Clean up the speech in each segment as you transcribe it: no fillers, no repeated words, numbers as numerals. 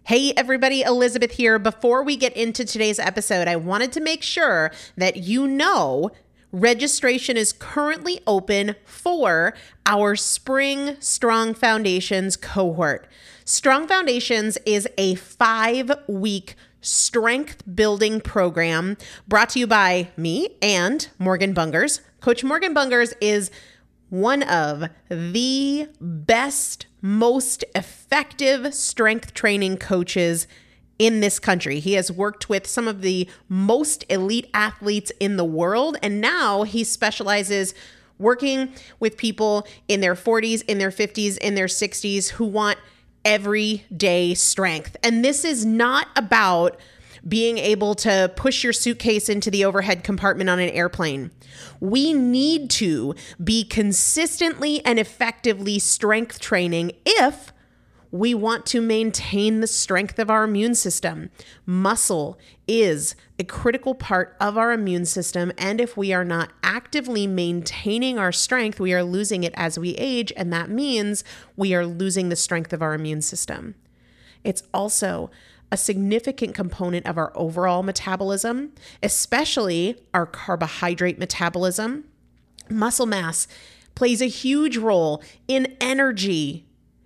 Hey everybody, Elizabeth here. Before we get into today's episode, I wanted to make sure that you know registration is currently open for our Spring Strong Foundations cohort. Strong Foundations is a 5-week strength building program brought to you by me and Morgan Bungers. Coach Morgan Bungers is one of the best, most effective strength training coaches in this country. He has worked with some of the most elite athletes in the world, and now he specializes working with people in their 40s, in their 50s, in their 60s who want everyday strength. And this is not about being able to push your suitcase into the overhead compartment on an airplane. We need to be consistently and effectively strength training if we want to maintain the strength of our immune system. Muscle is a critical part of our immune system, and if we are not actively maintaining our strength, we are losing it as we age, and that means we are losing the strength of our immune system. It's also a significant component of our overall metabolism, especially our carbohydrate metabolism. Muscle mass plays a huge role in energy,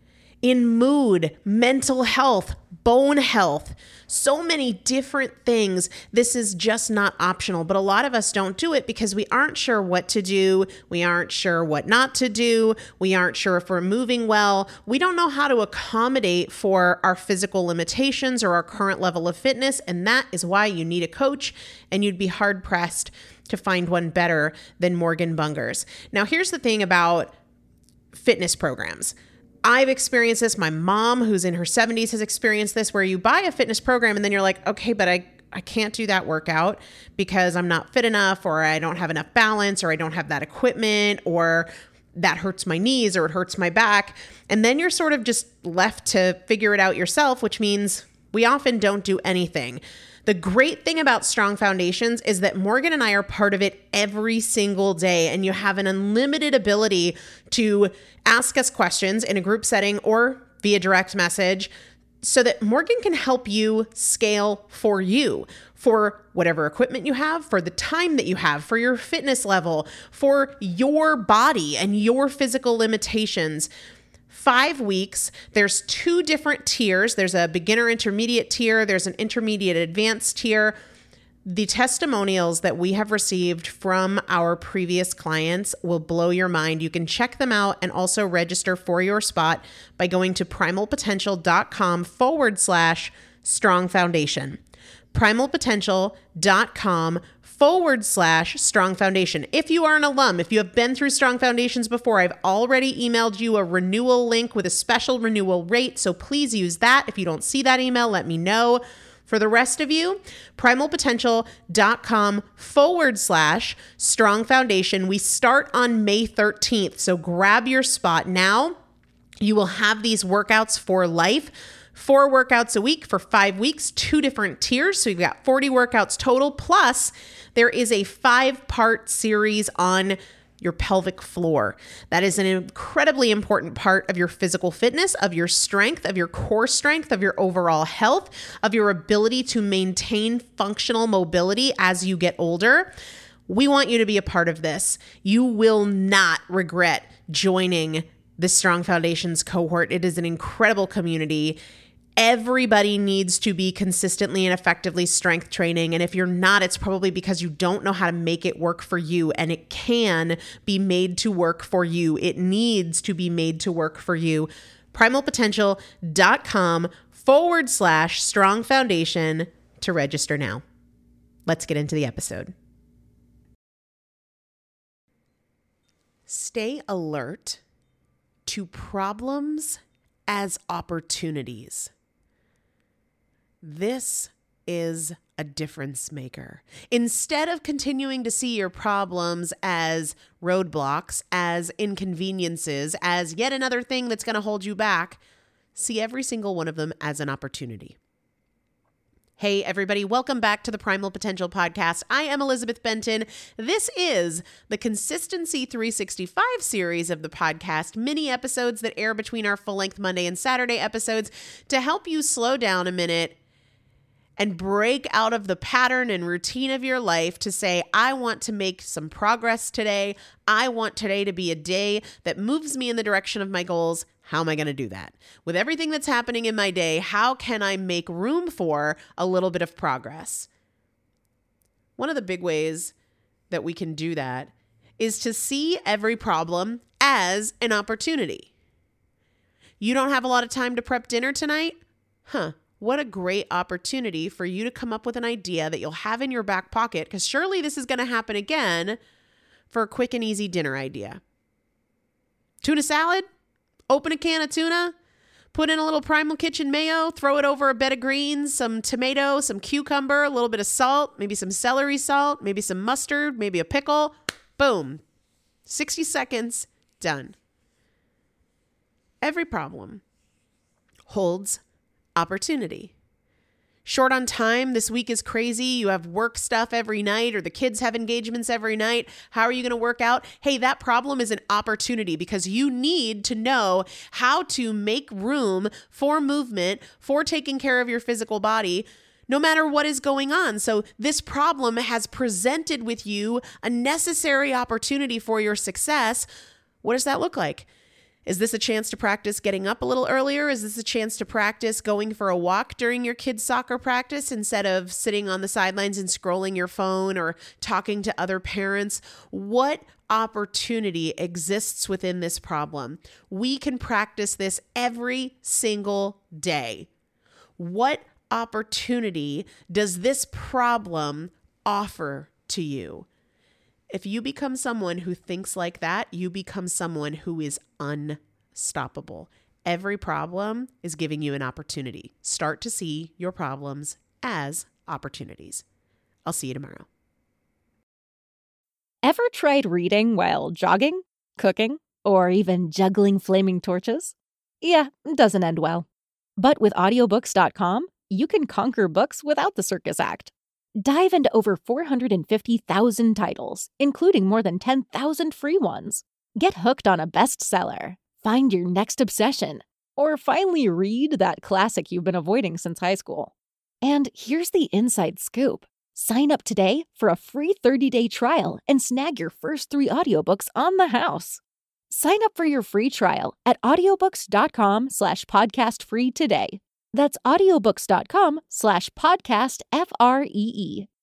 in mood, mental health, bone health, so many different things. This is just not optional, but a lot of us don't do it because we aren't sure what to do. We aren't sure what not to do. We aren't sure if we're moving well. We don't know how to accommodate for our physical limitations or our current level of fitness, and that is why you need a coach, and you'd be hard-pressed to find one better than Morgan Bungers. Now, here's the thing about fitness programs. I've experienced this. My mom, who's in her 70s, has experienced this, where you buy a fitness program and then you're like, okay, but I can't do that workout because I'm not fit enough, or I don't have enough balance, or I don't have that equipment, or that hurts my knees, or it hurts my back. And then you're sort of just left to figure it out yourself, which means we often don't do anything. The great thing about Strong Foundations is that Morgan and I are part of it every single day, and you have an unlimited ability to ask us questions in a group setting or via direct message so that Morgan can help you scale for you, for whatever equipment you have, for the time that you have, for your fitness level, for your body and your physical limitations. 5 weeks, there's 2 different tiers. There's a beginner intermediate tier. There's an intermediate advanced tier. The testimonials that we have received from our previous clients will blow your mind. You can check them out and also register for your spot by going to primalpotential.com/strong foundation. primalpotential.com/strong foundation. If you are an alum, if you have been through Strong Foundations before, I've already emailed you a renewal link with a special renewal rate, so please use that. If you don't see that email, let me know. For the rest of you, primalpotential.com/strong foundation. We start on May 13th, so grab your spot now. You will have these workouts for life. 4 workouts a week for 5 weeks, 2 different tiers. So you've got 40 workouts total. Plus, there is a 5-part series on your pelvic floor. That is an incredibly important part of your physical fitness, of your strength, of your core strength, of your overall health, of your ability to maintain functional mobility as you get older. We want you to be a part of this. You will not regret joining the Strong Foundations cohort. It is an incredible community. Everybody needs to be consistently and effectively strength training. And if you're not, it's probably because you don't know how to make it work for you. And it can be made to work for you. It needs to be made to work for you. primalpotential.com/strong foundation to register now. Let's get into the episode. Stay alert to problems as opportunities. This is a difference maker. Instead of continuing to see your problems as roadblocks, as inconveniences, as yet another thing that's going to hold you back, see every single one of them as an opportunity. Hey, everybody, welcome back to the Primal Potential Podcast. I am Elizabeth Benton. This is the Consistency 365 series of the podcast, mini episodes that air between our full-length Monday and Saturday episodes to help you slow down a minute and break out of the pattern and routine of your life to say, I want to make some progress today. I want today to be a day that moves me in the direction of my goals. How am I going to do that? With everything that's happening in my day, how can I make room for a little bit of progress? One of the big ways that we can do that is to see every problem as an opportunity. You don't have a lot of time to prep dinner tonight? What a great opportunity for you to come up with an idea that you'll have in your back pocket, because surely this is going to happen again, for a quick and easy dinner idea. Tuna salad? Open a can of tuna, put in a little Primal Kitchen mayo, throw it over a bed of greens, some tomato, some cucumber, a little bit of salt, maybe some celery salt, maybe some mustard, maybe a pickle. Boom. 60 seconds, done. Every problem holds opportunity. Short on time, this week is crazy. You have work stuff every night, or the kids have engagements every night. How are you going to work out? Hey, that problem is an opportunity because you need to know how to make room for movement, for taking care of your physical body, no matter what is going on. So this problem has presented with you a necessary opportunity for your success. What does that look like? Is this a chance to practice getting up a little earlier? Is this a chance to practice going for a walk during your kids' soccer practice instead of sitting on the sidelines and scrolling your phone or talking to other parents? What opportunity exists within this problem? We can practice this every single day. What opportunity does this problem offer to you? If you become someone who thinks like that, you become someone who is unstoppable. Every problem is giving you an opportunity. Start to see your problems as opportunities. I'll see you tomorrow. Ever tried reading while jogging, cooking, or even juggling flaming torches? Yeah, it doesn't end well. But with audiobooks.com, you can conquer books without the circus act. Dive into over 450,000 titles, including more than 10,000 free ones. Get hooked on a bestseller, find your next obsession, or finally read that classic you've been avoiding since high school. And here's the inside scoop. Sign up today for a free 30-day trial and snag your first 3 audiobooks on the house. Sign up for your free trial at audiobooks.com/podcastfree today. That's audiobooks.com/podcastfree.